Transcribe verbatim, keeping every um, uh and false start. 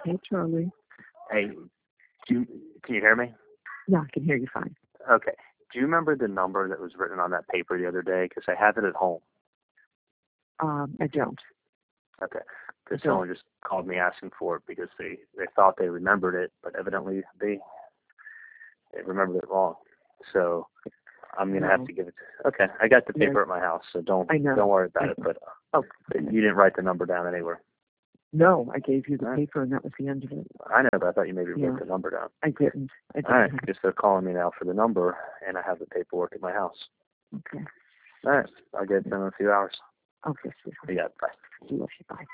Hey, Charlie. Hey, do you, can you hear me? Yeah, I can hear you fine. Okay. Do you remember the number that was written on that paper the other day? Because I have it at home. Um, I don't. Okay. Because Don't. someone just called me asking for it because they, they thought they remembered it, but evidently they, they remembered it wrong. So I'm going to No. have to give it to Okay. I got the Yeah. paper at my house, so don't I know. don't worry about I it. know. But Oh, you didn't write the number down anywhere. no, I gave you the All right. paper and that was the end of it. I know, but I thought you maybe Yeah. wrote the number down. I didn't. I didn't. All right. Just they're calling me now for the number, and I have the paperwork at my house. Okay. All right. I'll get it done in a few hours. Okay, sweetheart. Yeah, bye. I love you. Bye.